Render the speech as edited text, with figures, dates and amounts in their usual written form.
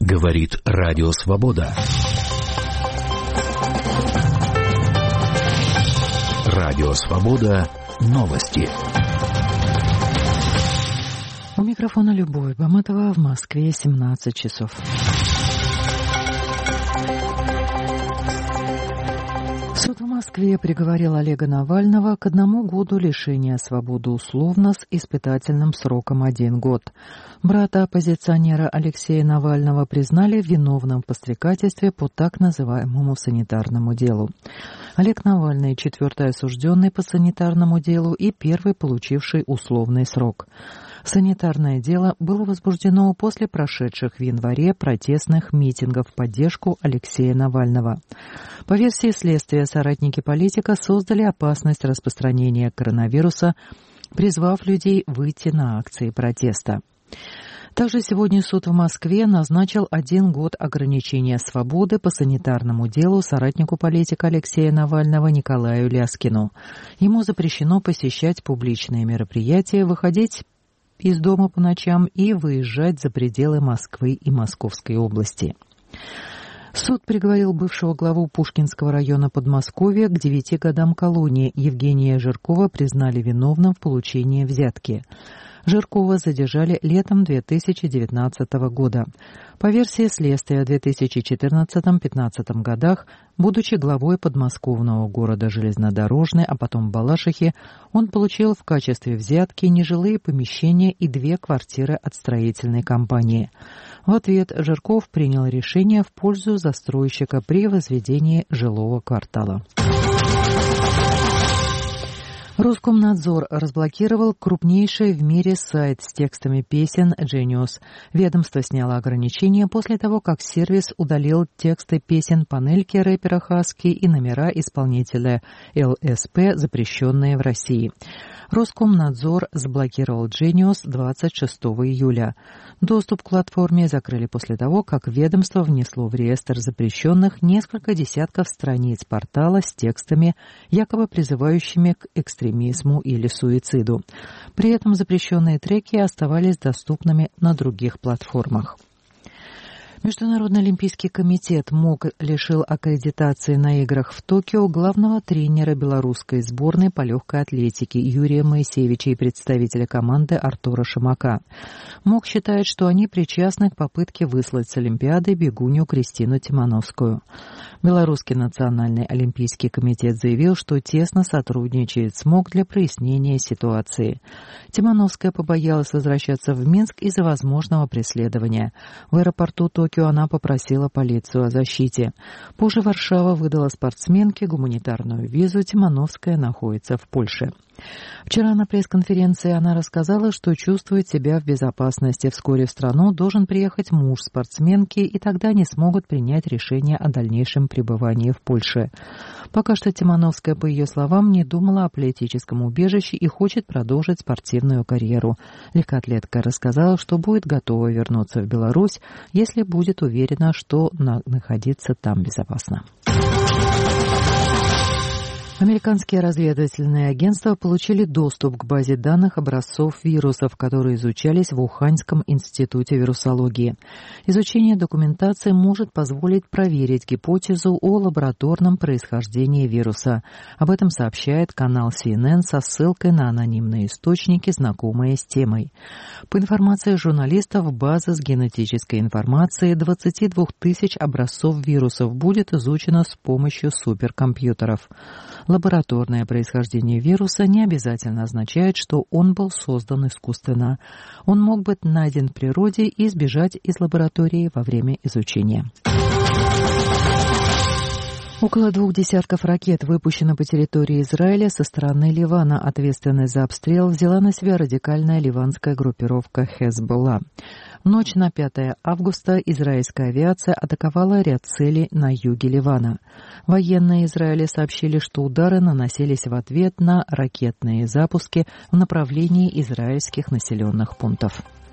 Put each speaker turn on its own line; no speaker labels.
Говорит Радио Свобода. Радио Свобода. Новости.
У микрофона Любовь Баматова, в Москве 17 часов. Суд в Москве приговорил Олега Навального к 1 году лишения свободы условно с испытательным сроком 1 год. Брата оппозиционера Алексея Навального признали виновным в подстрекательстве по так называемому санитарному делу. Олег Навальный – 4-й осужденный по санитарному делу и 1-й получивший условный срок. Санитарное дело было возбуждено после прошедших в январе протестных митингов в поддержку Алексея Навального. По версии следствия, соратники политика создали опасность распространения коронавируса, призвав людей выйти на акции протеста. Также сегодня суд в Москве назначил 1 год ограничения свободы по санитарному делу соратнику политика Алексея Навального Николаю Ляскину. Ему запрещено посещать публичные мероприятия, выходить из дома по ночам и выезжать за пределы Москвы и Московской области. Суд приговорил бывшего главу Пушкинского района Подмосковья к 9 годам колонии. Евгения Жиркова признали виновным в получении взятки. Жиркова задержали летом 2019 года. По версии следствия, в 2014-2015 годах, будучи главой подмосковного города Железнодорожный, а потом Балашихи, он получил в качестве взятки нежилые помещения и 2 квартиры от строительной компании. В ответ Жирков принял решение в пользу застройщика при возведении жилого квартала. Роскомнадзор разблокировал крупнейший в мире сайт с текстами песен Genius. Ведомство сняло ограничения после того, как сервис удалил тексты песен Панельки рэпера Хаски и номера исполнителя ЛСП, запрещенные в России. Роскомнадзор заблокировал Genius 26 июля. Доступ к платформе закрыли после того, как ведомство внесло в реестр запрещенных несколько десятков страниц портала с текстами, якобы призывающими к экстремизму или суициду. При этом запрещенные треки оставались доступными на других платформах. Международный олимпийский комитет МОК лишил аккредитации на играх в Токио главного тренера белорусской сборной по легкой атлетике Юрия Моисеевича и представителя команды Артура Шамака. МОК считает, что они причастны к попытке выслать с Олимпиады бегунью Кристину Тимановскую. Белорусский национальный олимпийский комитет заявил, что тесно сотрудничает с МОК для прояснения ситуации. Тимановская побоялась возвращаться в Минск из-за возможного преследования. В аэропорту Токио она попросила полицию о защите. Позже Варшава выдала спортсменке гуманитарную визу. Тимановская находится в Польше. Вчера на пресс-конференции она рассказала, что чувствует себя в безопасности. Вскоре в страну должен приехать муж спортсменки, и тогда они смогут принять решение о дальнейшем пребывании в Польше. Пока что Тимановская, по ее словам, не думала о политическом убежище и хочет продолжить спортивную карьеру. Легкоатлетка рассказала, что будет готова вернуться в Беларусь, если будет уверена, что находиться там безопасно. Американские разведывательные агентства получили доступ к базе данных образцов вирусов, которые изучались в Уханьском институте вирусологии. Изучение документации может позволить проверить гипотезу о лабораторном происхождении вируса. Об этом сообщает канал CNN со ссылкой на анонимные источники, знакомые с темой. По информации журналистов, база с генетической информацией 22 тысяч образцов вирусов будет изучена с помощью суперкомпьютеров. Лабораторное происхождение вируса не обязательно означает, что он был создан искусственно. Он мог быть найден в природе и сбежать из лаборатории во время изучения. Около 2 десятков ракет выпущено по территории Израиля со стороны Ливана. Ответственность за обстрел взяла на себя радикальная ливанская группировка Хезболла. В ночь на 5 августа израильская авиация атаковала ряд целей на юге Ливана. Военные Израиля сообщили, что удары наносились в ответ на ракетные запуски в направлении израильских населенных пунктов.